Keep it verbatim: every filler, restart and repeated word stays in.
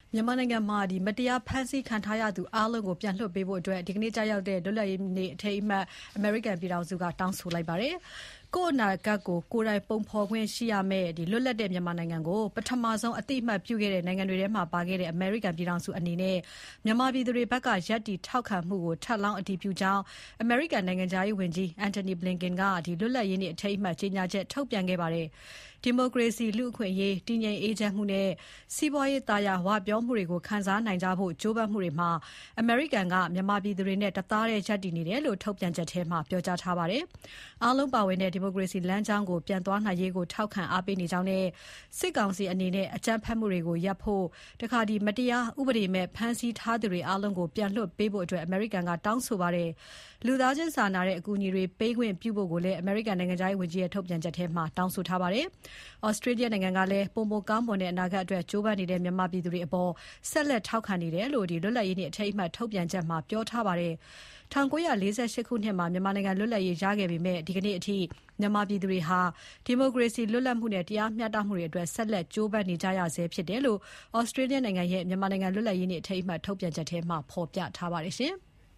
မြန်မာနိုင်ငံမှာမတရားဖမ်းဆီးခံထားရသူအားလုံးကိုပြန်လွှတ်ပေးဖို့ဒီကနေ့ကျရောက်တဲ့လွတ်လပ်ရေးနေ့အထိမ်းအမှတ်အမေရိကန်ပြည်ထောင်စုကတောင်းဆိုလိုက်ပါတယ်။ကိုယ့်အနာဂတ်ကိုကိုယ်တိုင်ပုံဖော်ခွင့်ရှိရမယ့်လွတ်လပ်တဲ့မြန်မာနိုင်ငံကိုပထမဆုံးအသိအမှတ်ပြုခဲ့တဲ့နိုင်ငံတွေထဲမှာပါခဲ့တဲ့အမေရိကန်ပြည်ထောင်စုအနေနဲ့မြန်မာပြည်သူတွေဘက်ကရပ်တည်ထောက်ခံမှုကိုထပ်လောင်းအတည်ပြုကြောင်းအမေရိကန်နိုင်ငံခြားရေးဝန်ကြီး Antony Blinken ကလွတ်လပ်ရေးနေ့အထိမ်းအမှတ်ကြေညာချက်ထုတ်ပြန်ခဲ့ပါတယ်။ဒီမိုကရေစီလူ့အခွင့်အရေးတည်ငြိမ်အေးချမ်းမှုနဲ့စီးပွားရေးသာယာဝပြောမှုတွေကိုခံစားနိုင်ကြဖို့ကြိုးပမ်းမှုတွေမှာအမေရိကန်ကမြန်မာပြည်သူတွေနဲ့တသားတည်းရပ်တည်နေတယ်လို့ထုတ်ပြန်ချက်ထဲမှာပြောကြားထားပါတယ်။အားလုံးပါဝင်တဲ့ဒီမိုကရေစီလမ်းကြောင်းကိုပြန်သွားနိုင်ရေးကိုထောက်ခံအားပေးနေကြောင်းနဲ့စစ်ကောင်စီအနေနဲ့အကြမ်းဖက်မှုတွေကိုရပ်ဖို့တခါဒီမတရားဥပဒေမဲ့ဖမ်းဆီးထားသူတွေအားလုံးကိုပြန်လွှတ်ပေးဖို့အတွက်အမေရိကန်ကတောင်းဆိုပါတယ်။လူသားချင်းစာနာတဲ့အကူအညီတွေပေးခွင့်ပြုဖို့ကိုလည်းအမေရိကန်နိုင်ငံခြားရေးဝန်ကြီးရဲ့ထုတ်ပြန်ချက်ထဲမှာတောင်းဆိုထားပါတယ်။ Australia နိုင်ငံကလည်းပုံမကောင်းမွန်တဲ့အနာဂတ်အတွက်ကြိုးပမ်းနေတဲ့မြန်မာပြည်သူတွေအပေါ်ဆက်လက်ထောက်ခံနေတယ်လို့ဒီလွတ်လပ်ရေးနေ့အထိမ်းအမှတ်ထုတ်ပြန်ချက်မှာပြောထားပါတယ်။၁၉၄၈ ခုနှစ်မှာမြန်မာနိုင်ငံလွတ်လပ်ရေးရခဲ့ပေမဲ့ဒီကနေ့အထိမြန်မာပြည်သူတွေဟာဒီမိုကရေစီလွတ်လပ်မှုနဲ့တရားမျှတမှုတွေအတွက်ဆက်လက်ကြိုးပမ်းနေကြရဆဲဖြစ်တယ်လို့ Australia နိုင်ငံရဲ့မြန်မာနိုင်ငံလွတ်လပ်ရေးနေ့အထိမ်းအမှတ်ထုတ်ပြန်ချက်ထဲမှာဖော်ပြထားပါတယ်ရှင်။